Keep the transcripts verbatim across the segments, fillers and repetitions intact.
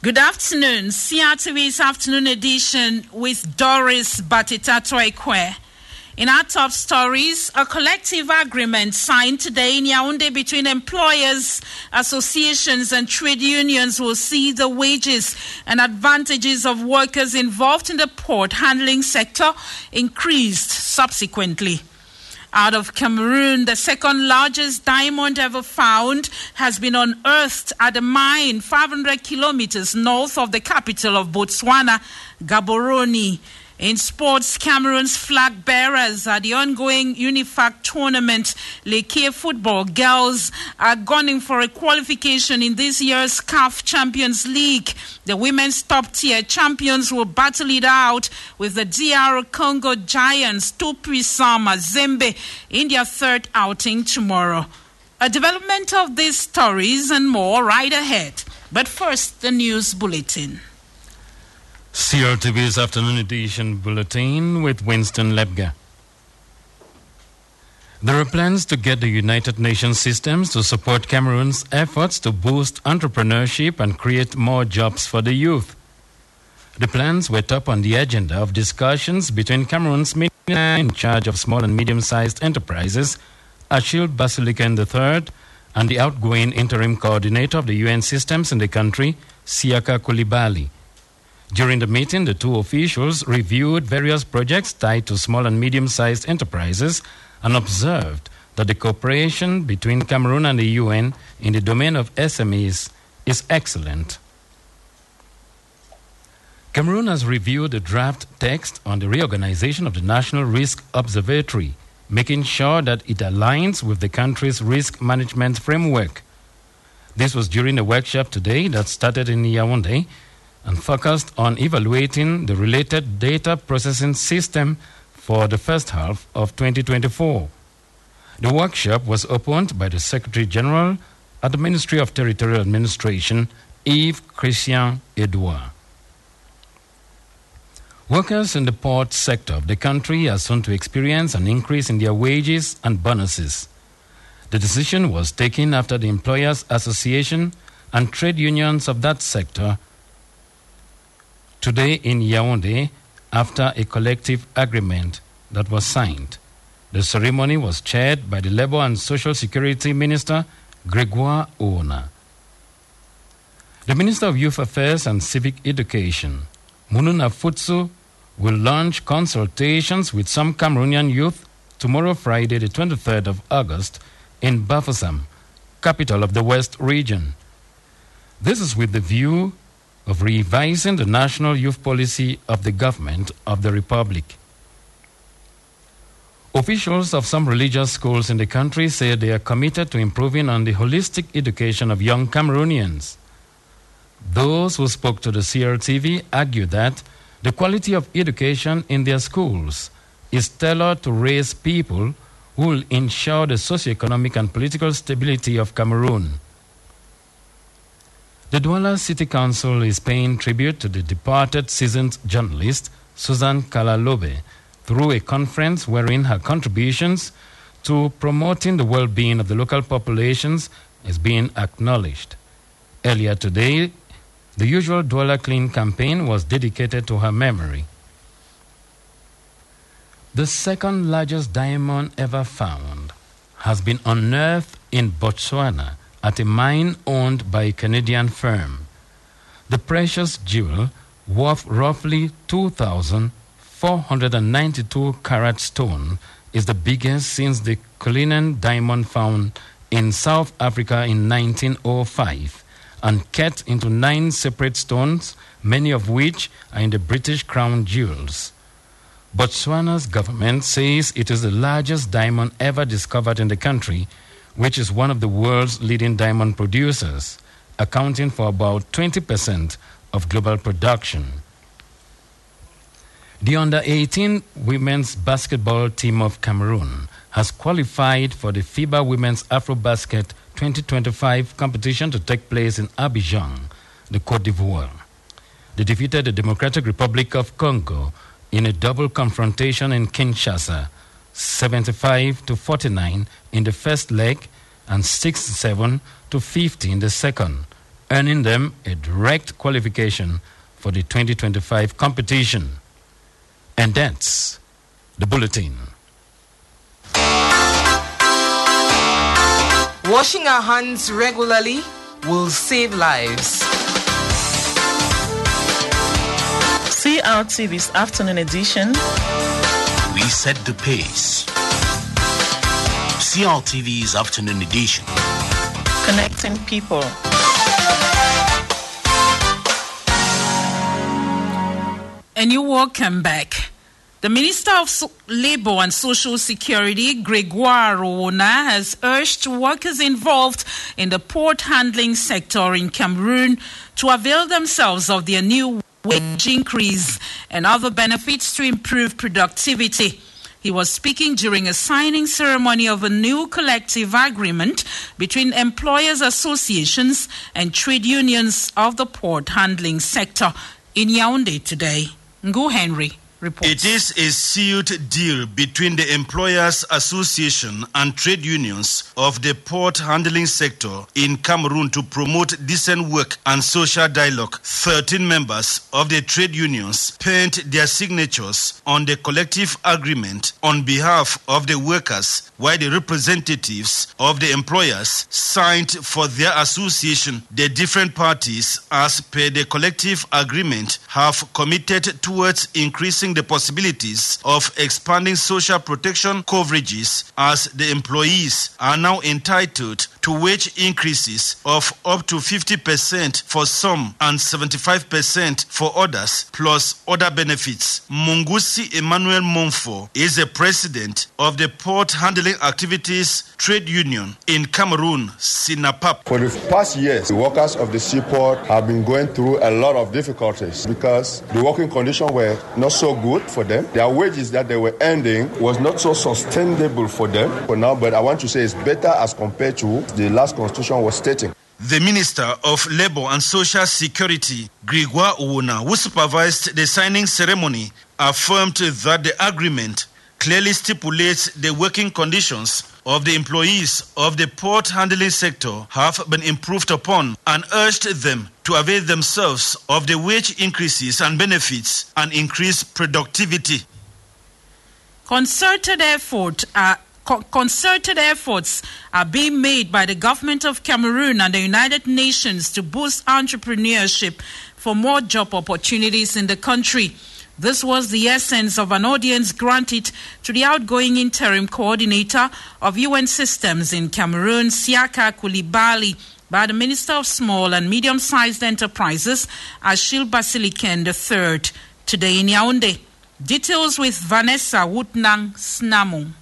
Good afternoon. C R T V's afternoon edition with Doris Batita-Toekwe. In our top stories, a collective agreement signed today in Yaoundé between employers, associations and trade unions will see the wages and advantages of workers involved in the port handling sector increased subsequently. Out of Cameroon, the second largest diamond ever found has been unearthed at a mine five hundred kilometers north of the capital of Botswana, Gaborone. In sports, Cameroon's flag bearers at the ongoing UNIFAC tournament, Leke football girls are gunning for a qualification in this year's C A F Champions League. The women's top-tier champions will battle it out with the D R Congo Giants, Tout-Puissant Mazembe, in their third outing tomorrow. A development of these stories and more right ahead. But first, the news bulletin. C R T V's afternoon edition bulletin with Winston Lebga. There are plans to get the United Nations systems to support Cameroon's efforts to boost entrepreneurship and create more jobs for the youth. The plans were top on the agenda of discussions between Cameroon's minister in charge of small and medium-sized enterprises, Achille Basilican the third, and the outgoing interim coordinator of the U N systems in the country, Siaka Koulibaly. During the meeting, the two officials reviewed various projects tied to small and medium-sized enterprises and observed that the cooperation between Cameroon and the U N in the domain of S M Es is excellent. Cameroon has reviewed the draft text on the reorganization of the National Risk Observatory, making sure that it aligns with the country's risk management framework. This was during a workshop today that started in Yaoundé and focused on evaluating the related data processing system for the first half of twenty twenty-four. The workshop was opened by the Secretary General at the Ministry of Territorial Administration, Yves Christian Edouard. Workers in the port sector of the country are soon to experience an increase in their wages and bonuses. The decision was taken after the Employers Association and trade unions of that sector today in Yaoundé after a collective agreement that was signed. The ceremony was chaired by the Labour and Social Security Minister, Gregoire Ouna. The Minister of Youth Affairs and Civic Education, Mounouna Futsu, will launch consultations with some Cameroonian youth tomorrow, Friday, the twenty-third of August, in Bafoussam, capital of the West Region. This is with the view of revising the national youth policy of the government of the Republic. Officials of some religious schools in the country say they are committed to improving on the holistic education of young Cameroonians. Those who spoke to the C R T V argue that the quality of education in their schools is tailored to raise people who will ensure the socio-economic and political stability of Cameroon. The Douala City Council is paying tribute to the departed seasoned journalist Susan Kalalobe through a conference wherein her contributions to promoting the well-being of the local populations is being acknowledged. Earlier today, the usual Douala Clean campaign was dedicated to her memory. The second largest diamond ever found has been unearthed in Botswana at a mine owned by a Canadian firm. The precious jewel, worth roughly two thousand four hundred ninety-two carat stone, is the biggest since the Cullinan diamond found in South Africa in nineteen oh five and cut into nine separate stones, many of which are in the British Crown Jewels. Botswana's government says it is the largest diamond ever discovered in the country, which is one of the world's leading diamond producers, accounting for about twenty percent of global production. The under eighteen women's basketball team of Cameroon has qualified for the FIBA Women's AfroBasket twenty twenty-five competition to take place in Abidjan, the Côte d'Ivoire. They defeated the Democratic Republic of Congo in a double confrontation in Kinshasa, seventy-five to forty-nine in the first leg and sixty-seven to fifty in the second, earning them a direct qualification for the twenty twenty-five competition. And that's the bulletin. Washing our hands regularly will save lives. C R T V's afternoon edition. We set the pace. C R T V's afternoon edition. Connecting people. And you're welcome back. The Minister of so- Labour and Social Security, Gregoire Owona, has urged workers involved in the port handling sector in Cameroon to avail themselves of their new wage increase and other benefits to improve productivity. He was speaking during a signing ceremony of a new collective agreement between employers' associations and trade unions of the port handling sector in Yaoundé today. Ngo Henry reports. It is a sealed deal between the Employers Association and trade unions of the port handling sector in Cameroon to promote decent work and social dialogue. thirteen members of the trade unions penned their signatures on the collective agreement on behalf of the workers, while the representatives of the employers signed for their association. The different parties, as per the collective agreement, have committed towards increasing the possibilities of expanding social protection coverages, as the employees are now entitled to wage increases of up to fifty percent for some and seventy-five percent for others, plus other benefits. Mungusi Emmanuel Monfo is the president of the Port Handling Activities Trade Union in Cameroon, Sinapap. For the past years, the workers of the seaport have been going through a lot of difficulties because the working conditions were not so good for them. Their wages that they were earning was not so sustainable for them for now, but I want to say it's better as compared to the last constitution was stating. The Minister of Labour and Social Security, Gregoire Owona, who supervised the signing ceremony, affirmed that the agreement clearly stipulates the working conditions of the employees of the port handling sector have been improved upon, and urged them to avail themselves of the wage increases and benefits and increase productivity. Concerted effort are Co- concerted efforts are being made by the government of Cameroon and the United Nations to boost entrepreneurship for more job opportunities in the country. This was the essence of an audience granted to the outgoing interim coordinator of U N systems in Cameroon, Siaka Koulibaly, by the Minister of Small and Medium-Sized Enterprises, Achille Basiliken the third, today in Yaoundé. Details with Vanessa Wootnang Snamu.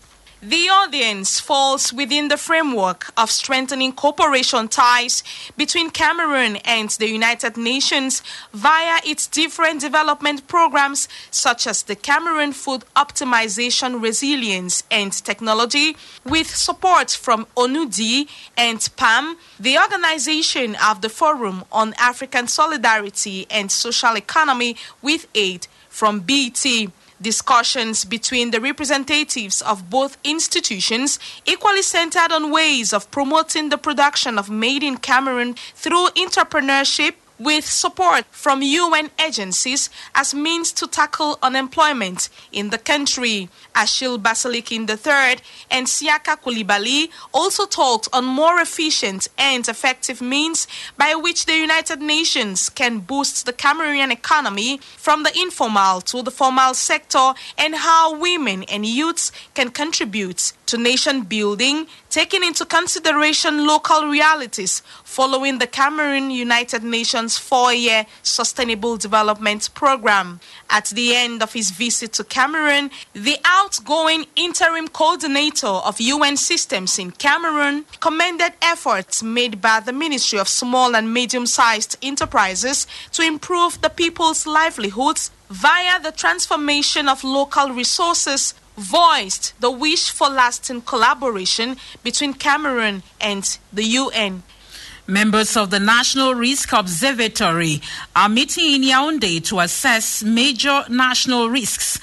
The audience falls within the framework of strengthening cooperation ties between Cameroon and the United Nations via its different development programs such as the Cameroon Food Optimization Resilience and Technology, with support from O N U D and P A M, the organization of the Forum on African Solidarity and Social Economy, with aid from B T. Discussions between the representatives of both institutions equally centered on ways of promoting the production of made in Cameroon through entrepreneurship, with support from U N agencies as means to tackle unemployment in the country. Achille Basiliken the third and Siaka Koulibaly also talked on more efficient and effective means by which the United Nations can boost the Cameroonian economy from the informal to the formal sector, and how women and youths can contribute to nation building, taking into consideration local realities following the Cameroon United Nations four-year Sustainable Development Program. At the end of his visit to Cameroon, the outgoing interim coordinator of U N systems in Cameroon commended efforts made by the Ministry of Small and Medium-Sized Enterprises to improve the people's livelihoods via the transformation of local resources, voiced the wish for lasting collaboration between Cameroon and the U N. Members of the National Risk Observatory are meeting in Yaoundé to assess major national risks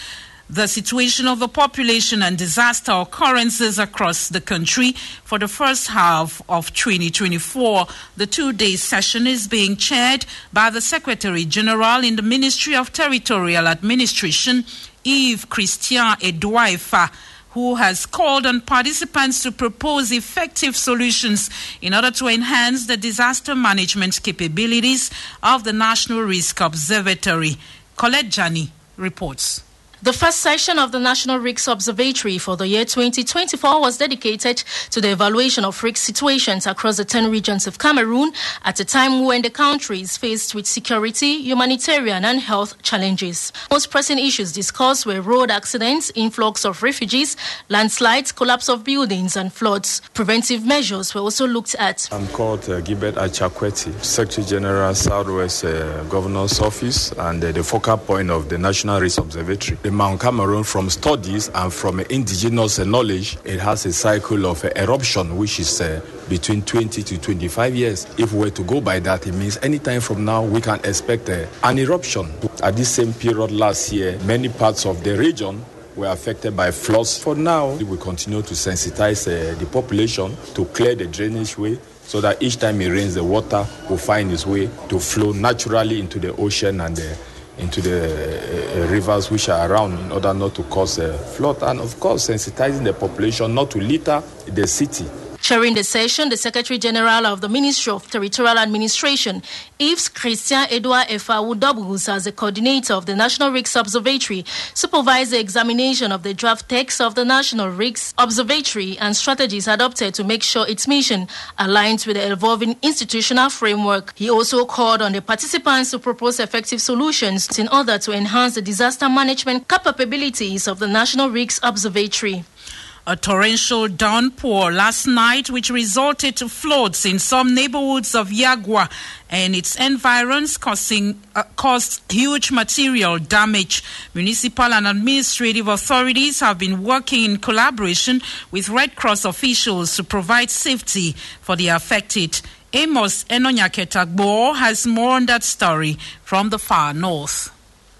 the situation of the population and disaster occurrences across the country for the first half of twenty twenty-four. The two-day session is being chaired by the Secretary General in the Ministry of Territorial Administration, Yves Christian Edouard, who has called on participants to propose effective solutions in order to enhance the disaster management capabilities of the National Risk Observatory. Colette Jani reports. The first session of the National Risk Observatory for the year twenty twenty-four was dedicated to the evaluation of risk situations across the ten regions of Cameroon at a time when the country is faced with security, humanitarian and health challenges. Most pressing issues discussed were road accidents, influx of refugees, landslides, collapse of buildings and floods. Preventive measures were also looked at. I'm called uh, Gilbert Achakweti, Secretary General, Southwest uh, Governor's Office and uh, the focal point of the National Risk Observatory. Mount Cameroon, from studies and from indigenous knowledge, it has a cycle of uh, eruption which is uh, between twenty to twenty-five years. If we were to go by that, it means any time from now we can expect uh, an eruption. At this same period last year, many parts of the region were affected by floods. For now, we will continue to sensitize uh, the population to clear the drainage way, so that each time it rains, the water will find its way to flow naturally into the ocean and the into the uh, rivers which are around in order not to cause a flood, and of course sensitizing the population not to litter the city. Chairing the session, the Secretary General of the Ministry of Territorial Administration, Yves Christian Edouard Efawu doubles as the coordinator of the National Risk Observatory, supervised the examination of the draft text of the National Risk Observatory and strategies adopted to make sure its mission aligns with the evolving institutional framework. He also called on the participants to propose effective solutions in order to enhance the disaster management capabilities of the National Risk Observatory. A torrential downpour last night, which resulted to floods in some neighborhoods of Yagua and its environs, causing uh, caused huge material damage. Municipal and administrative authorities have been working in collaboration with Red Cross officials to provide safety for the affected. Amos Enonyaketagbo has more on that story from the far north.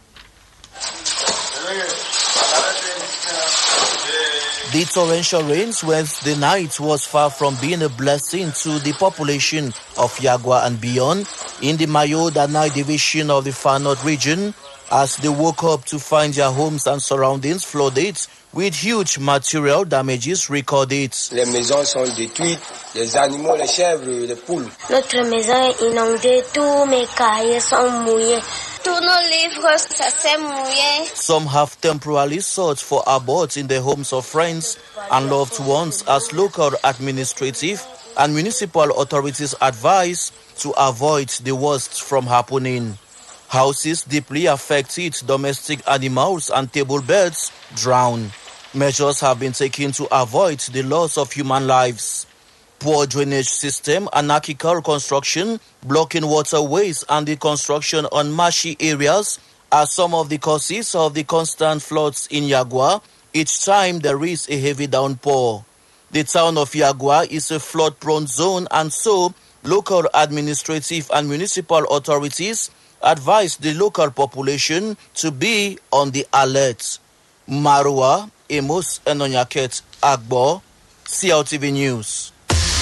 The torrential rains Wednesday night was far from being a blessing to the population of Yagua and beyond in the Mayo Danai division of the Far North region, as they woke up to find their homes and surroundings flooded with huge material damages recorded. Les maisons sont détruites, les animaux, les chèvres, les poules. Notre maison est inondée, tous mes cahiers sont mouillés. Tous nos livres, ça s'est mouillé. Some have temporarily sought for abode in the homes of friends and loved ones, as local administrative and municipal authorities advise to avoid the worst from happening. Houses deeply affected, domestic animals and table birds drown. Measures have been taken to avoid the loss of human lives. Poor drainage system, anarchical construction, blocking waterways and the construction on marshy areas are some of the causes of the constant floods in Yagua each time there is a heavy downpour. The town of Yagua is a flood-prone zone, and so local administrative and municipal authorities advise the local population to be on the alert. Marwa Amos Enonyaket Agbo, C L T V News.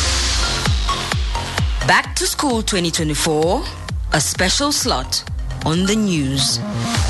Back to School twenty twenty-four, a special slot on the news.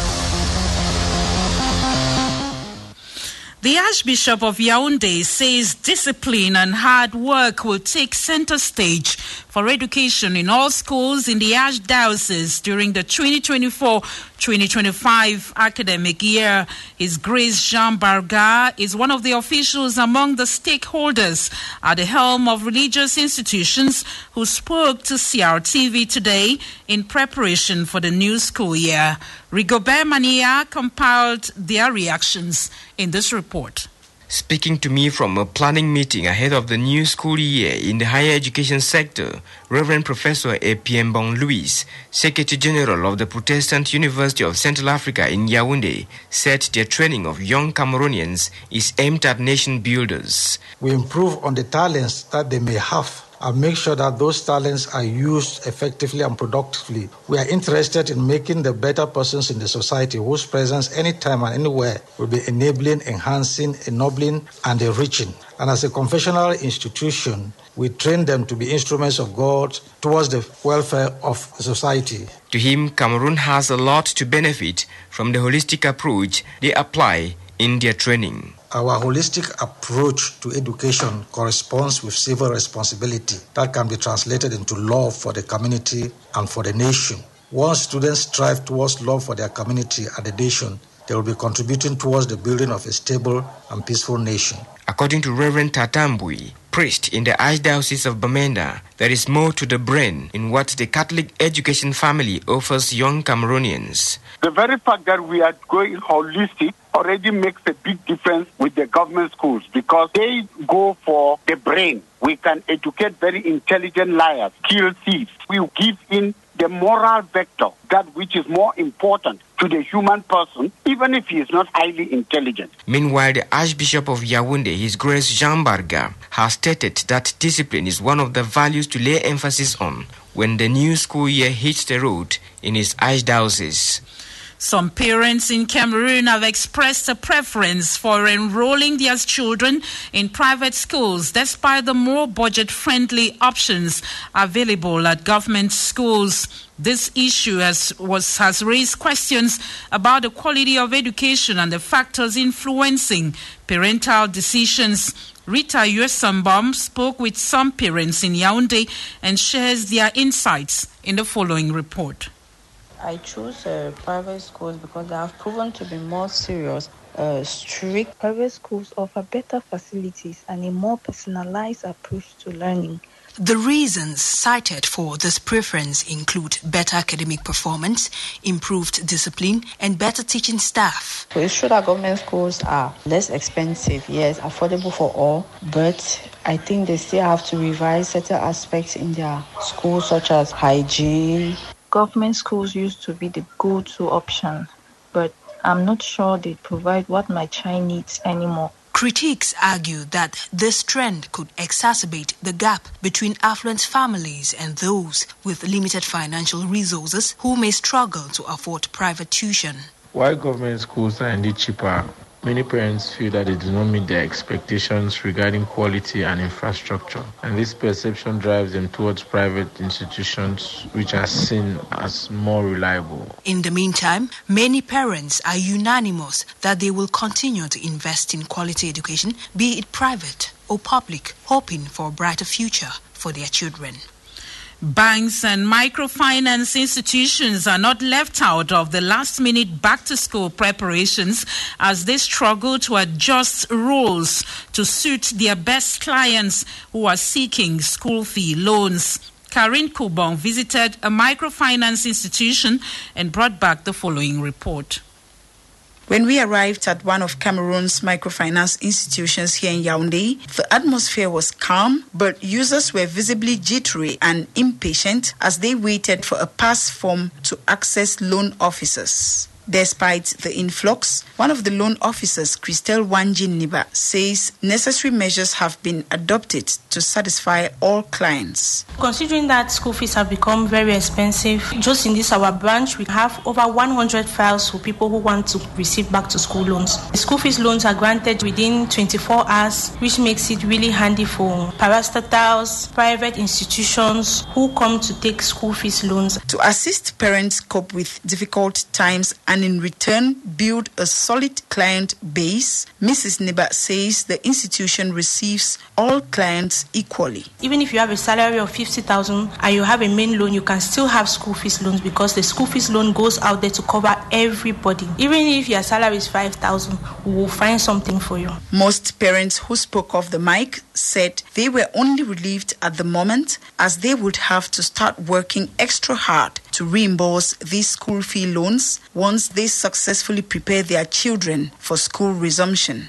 The Archbishop of Yaoundé says discipline and hard work will take center stage for education in all schools in the Archdiocese during the twenty twenty-four twenty twenty-five academic year. His Grace Jean Barga is one of the officials among the stakeholders at the helm of religious institutions who spoke to C R T V today in preparation for the new school year. Rigobert Mania compiled their reactions in this report. Speaking to me from a planning meeting ahead of the new school year in the higher education sector, Reverend Professor Epiembong Louis, Secretary General of the Protestant University of Central Africa in Yaoundé, said their training of young Cameroonians is aimed at nation builders. We improve on the talents that they may have and make sure that those talents are used effectively and productively. We are interested in making the better persons in the society whose presence anytime and anywhere will be enabling, enhancing, ennobling, and enriching. And as a confessional institution, we train them to be instruments of God towards the welfare of society. To him, Cameroon has a lot to benefit from the holistic approach they apply in their training. Our holistic approach to education corresponds with civil responsibility that can be translated into love for the community and for the nation. Once students strive towards love for their community and the nation, they will be contributing towards the building of a stable and peaceful nation. According to Reverend Tatambui, priest in the Archdiocese of Bamenda, there is more to the brain in what the Catholic education family offers young Cameroonians. The very fact that we are going holistic already makes a big difference with the government schools because they go for the brain. We can educate very intelligent liars, kill thieves. We give in the moral vector, that which is more important to the human person, even if he is not highly intelligent. Meanwhile, the Archbishop of Yaoundé, His Grace Jean Barga, has stated that discipline is one of the values to lay emphasis on when the new school year hits the road in his archdiocese. Some parents in Cameroon have expressed a preference for enrolling their children in private schools despite the more budget-friendly options available at government schools. This issue has, was, has raised questions about the quality of education and the factors influencing parental decisions. Rita Yuesambam spoke with some parents in Yaoundé and shares their insights in the following report. I chose uh, private schools because they have proven to be more serious, uh, strict. Private schools offer better facilities and a more personalized approach to learning. The reasons cited for this preference include better academic performance, improved discipline, and better teaching staff. So it's true that government schools are less expensive, yes, affordable for all, but I think they still have to revise certain aspects in their schools, such as hygiene. Government schools used to be the go-to option, but I'm not sure they provide what my child needs anymore. Critics argue that this trend could exacerbate the gap between affluent families and those with limited financial resources who may struggle to afford private tuition. While government schools are indeed cheaper, many parents feel that they do not meet their expectations regarding quality and infrastructure, and this perception drives them towards private institutions which are seen as more reliable. In the meantime, many parents are unanimous that they will continue to invest in quality education, be it private or public, hoping for a brighter future for their children. Banks and microfinance institutions are not left out of the last-minute back-to-school preparations as they struggle to adjust rules to suit their best clients who are seeking school fee loans. Karin Kubong visited a microfinance institution and brought back the following report. When we arrived at one of Cameroon's microfinance institutions here in Yaoundé, the atmosphere was calm, but users were visibly jittery and impatient as they waited for a pass form to access loan officers. Despite the influx, one of the loan officers, Christelle Wanjin Niba, says necessary measures have been adopted to satisfy all clients. Considering that school fees have become very expensive, just in this our branch, we have over one hundred files for people who want to receive back to school loans. The school fees loans are granted within twenty-four hours, which makes it really handy for parastatals, private institutions who come to take school fees loans. To assist parents cope with difficult times and in return build a solid client base, Missus Niba says the institution receives all clients equally. Even if you have a salary of fifty thousand and you have a main loan, you can still have school fees loans because the school fees loan goes out there to cover everybody. Even if your salary is five thousand, we will find something for you. Most parents who spoke off the mic said they were only relieved at the moment as they would have to start working extra hard to reimburse these school fee loans once they successfully prepare their children for school resumption.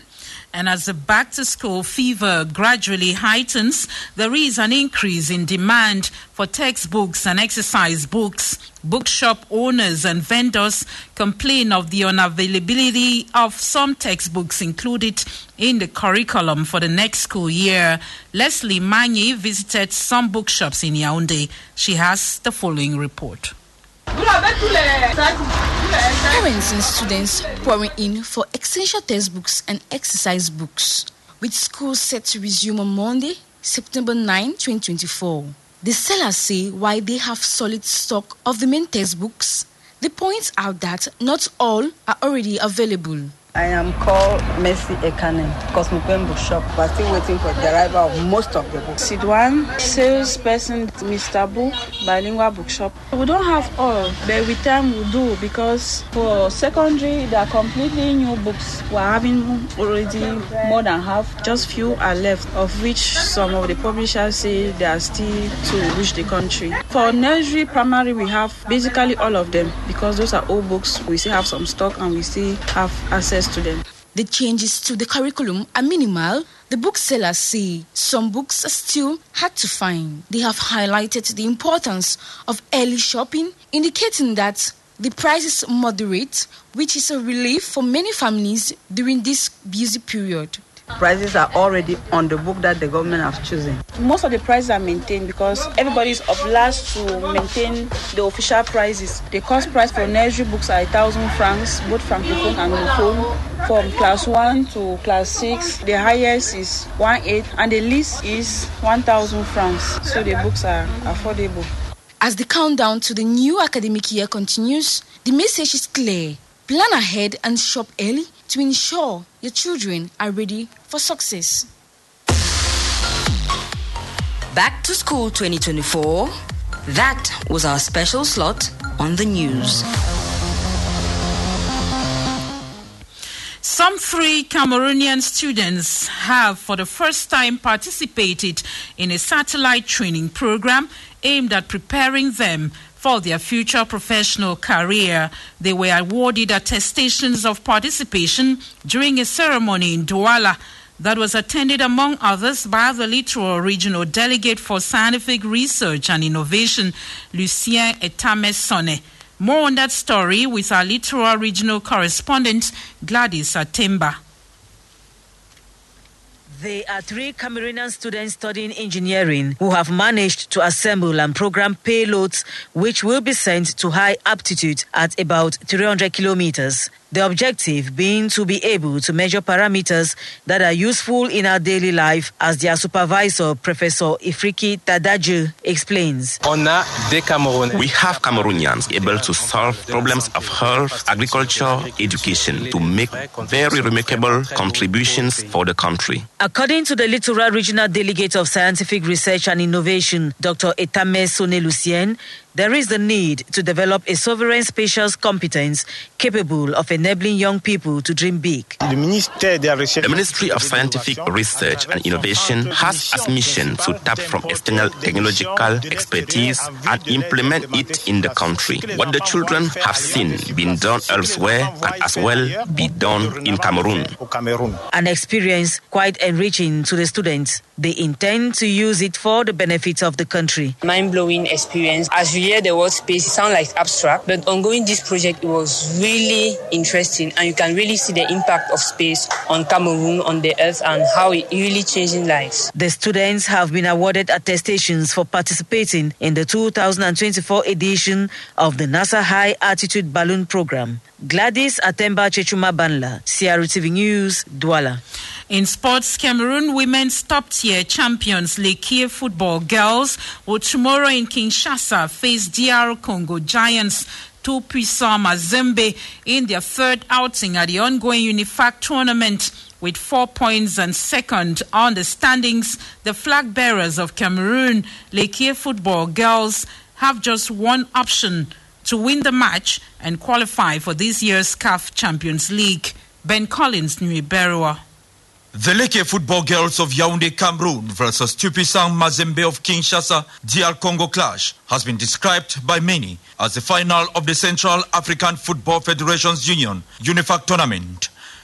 And as the back-to-school fever gradually heightens, there is an increase in demand for textbooks and exercise books. Bookshop owners and vendors complain of the unavailability of some textbooks included in the curriculum for the next school year. Leslie Manye visited some bookshops in Yaoundé. She has the following report. Parents and students pouring in for essential textbooks and exercise books, with schools set to resume on Monday, September ninth, twenty twenty-four. The sellers say while they have solid stock of the main textbooks, they point out that not all are already available. I am called Mercy Ekane, Cosmopolitan Bookshop. We're still waiting for the arrival of most of the books. Sidwan, salesperson, Mister Book, Bilingual Bookshop. We don't have all, but with time we do, because for secondary, there are completely new books. We're having already more than half. Just few are left, of which some of the publishers say they are still to reach the country. For nursery, primary, we have basically all of them, because those are old books. We still have some stock and we still have access to them. The changes to the curriculum are minimal. The booksellers say some books are still hard to find. They have highlighted the importance of early shopping, indicating that the price is moderate, which is a relief for many families during this busy period. Prices are already on the book that the government has chosen. Most of the prices are maintained because everybody is obliged to maintain the official prices. The cost price for nursery books are a thousand francs, both francophone and anglophone. From class one to class six, the highest is one eight, and the least is one thousand francs. So the books are affordable. As the countdown to the new academic year continues, the message is clear: plan ahead and shop early to ensure your children are ready for success. Back to School twenty twenty-four. That was our special slot on the news. Some three Cameroonian students have for the first time participated in a satellite training program aimed at preparing them for their future professional career. They were awarded attestations of participation during a ceremony in Douala that was attended, among others, by the Littoral Regional Delegate for Scientific Research and Innovation, Lucien Etamesone. More on that story with our Littoral Regional Correspondent, Gladys Atemba. They are three Cameroonian students studying engineering who have managed to assemble and program payloads which will be sent to high altitude at about three hundred kilometers. The objective being to be able to measure parameters that are useful in our daily life, as their supervisor, Professor Ifriki Tadaju, explains. We have Cameroonians able to solve problems of health, agriculture, education to make very remarkable contributions for the country. According to the Littoral Regional Delegate of Scientific Research and Innovation, Doctor Etamesone Lucien, there is the need to develop a sovereign spacious competence capable of enabling young people to dream big. The Ministry of Scientific Research and Innovation has as mission to tap from external technological expertise and implement it in the country. What the children have seen being done elsewhere can as well be done in Cameroon. An experience quite enriching to the students. They intend to use it for the benefit of the country. Mind-blowing experience. As you hear the word space, it sounds like abstract, but ongoing this project, it was really interesting, and you can really see the impact of space on Cameroon, on the earth, and how it really changing lives. The students have been awarded attestations for participating in the two thousand twenty-four edition of the NASA High Altitude Balloon Program. Gladys Atemba Chechuma Banla, C R T V News, Douala. In sports, Cameroon women's top-tier champions Lekkie football girls will tomorrow in Kinshasa face D R Congo Giants Tout-Puissant Mazembe in their third outing at the ongoing UNIFAC tournament. With four points and second on the standings, the flag bearers of Cameroon, Lekkie football girls, have just one option: to win the match and qualify for this year's C A F Champions League. Ben Collins, Nuiberwa. The Lekkie football girls of Yaoundé, Cameroon versus Tout-Puissant Mazembe of Kinshasa, D R Congo clash has been described by many as the final of the Central African Football Federation's Union UNIFAC tournament.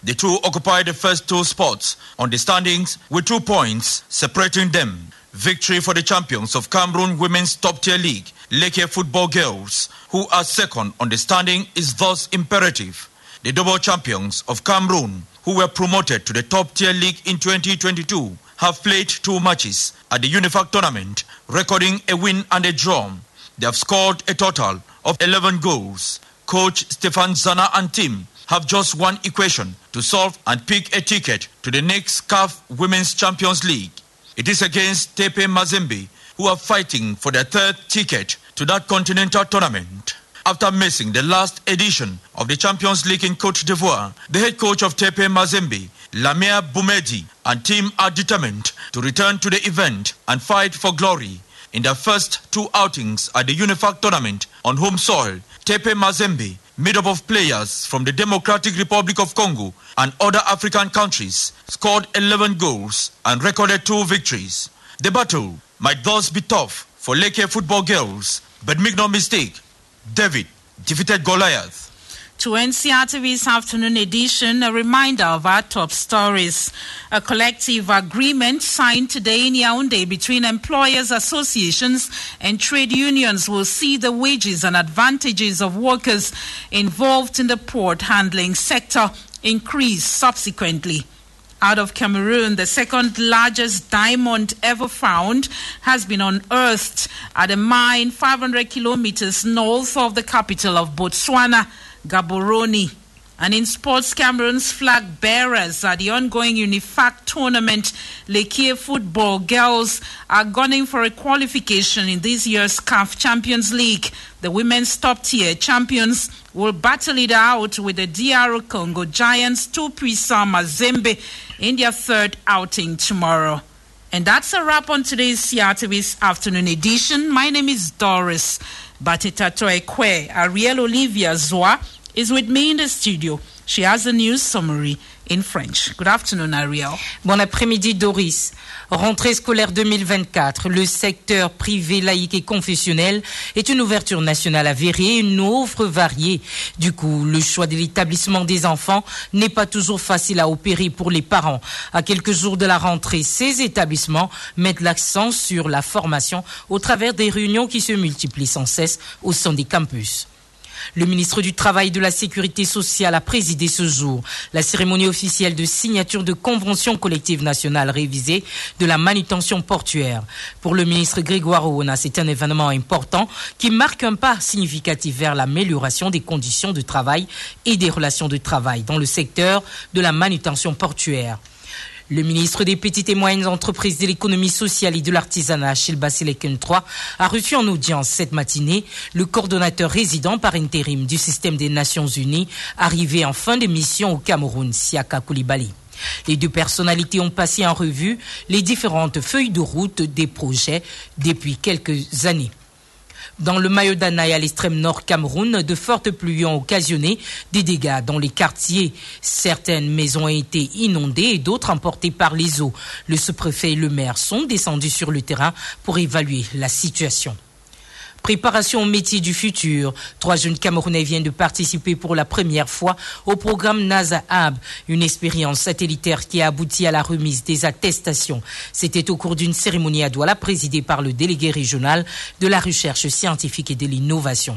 The two occupied the first two spots on the standings with two points separating them. Victory for the champions of Cameroon Women's Top-Tier League, Leke Football Girls, who are second on the standing, is thus imperative. The double champions of Cameroon, who were promoted to the Top-Tier League in twenty twenty-two, have played two matches at the UNIFAC tournament, recording a win and a draw. They have scored a total of eleven goals. Coach Stefan Zana and team have just one equation to solve and pick a ticket to the next C A F Women's Champions League. It is against Tepe Mazembe, who are fighting for their third ticket to that continental tournament. After missing the last edition of the Champions League in Côte d'Ivoire, the head coach of Tepe Mazembe, Lamia Boumedi, and team are determined to return to the event and fight for glory. In their first two outings at the UNIFAC tournament on home soil, Tepe Mazembe, made up of players from the Democratic Republic of Congo and other African countries, scored eleven goals and recorded two victories. The battle might thus be tough for Leke Football Girls, but make no mistake, David defeated Goliath. To N C R T V's afternoon edition, a reminder of our top stories. A collective agreement signed today in Yaoundé between employers' associations and trade unions will see the wages and advantages of workers involved in the port handling sector increase subsequently. Out of Cameroon, the second largest diamond ever found has been unearthed at a mine five hundred kilometers north of the capital of Botswana, Gaborone. And in sports, Cameroon's flag bearers at the ongoing UNIFAC tournament, Leke Football Girls, are gunning for a qualification in this year's C A F Champions League. The women's top-tier champions will battle it out with the D R Congo Giants Tout-Puissant Mazembe in their third outing tomorrow. And that's a wrap on today's C R T V's afternoon edition. My name is Doris Batitatoekwe. Ariel Olivia Zoa is with me in the studio. She has a news summary in French. Good afternoon, Ariel. Bon après-midi, Doris. Rentrée scolaire deux mille vingt-quatre, le secteur privé, laïque et confessionnel est une ouverture nationale avérée, une offre variée. Du coup, le choix de l'établissement des enfants n'est pas toujours facile à opérer pour les parents. À quelques jours de la rentrée, ces établissements mettent l'accent sur la formation au travers des réunions qui se multiplient sans cesse au sein des campus. Le ministre du Travail et de la Sécurité sociale a présidé ce jour la cérémonie officielle de signature de convention collective nationale révisée de la manutention portuaire. Pour le ministre Grégoire Oona, c'est un événement important qui marque un pas significatif vers l'amélioration des conditions de travail et des relations de travail dans le secteur de la manutention portuaire. Le ministre des Petites et Moyennes Entreprises, de l'économie sociale et de l'artisanat, Achille Basileken trois, a reçu en audience cette matinée le coordonnateur résident par intérim du système des Nations Unies, arrivé en fin de mission au Cameroun, Siaka Koulibaly. Les deux personnalités ont passé en revue les différentes feuilles de route des projets depuis quelques années. Dans le Mayo-Dana et à l'extrême nord Cameroun, de fortes pluies ont occasionné des dégâts dans les quartiers. Certaines maisons ont été inondées et d'autres emportées par les eaux. Le sous-préfet et le maire sont descendus sur le terrain pour évaluer la situation. Préparation au métier du futur. Trois jeunes Camerounais viennent de participer pour la première fois au programme NASA-Hab, une expérience satellitaire qui a abouti à la remise des attestations. C'était au cours d'une cérémonie à Douala présidée par le délégué régional de la recherche scientifique et de l'innovation.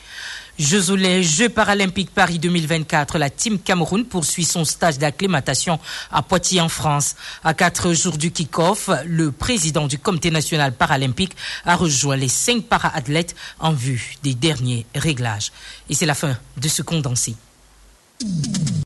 Jeux, les Jeux paralympiques Paris deux mille vingt-quatre, la Team Cameroun poursuit son stage d'acclimatation à Poitiers en France. À quatre jours du kick-off, le président du comité national paralympique a rejoint les cinq para-athlètes en vue des derniers réglages. Et c'est la fin de ce condensé.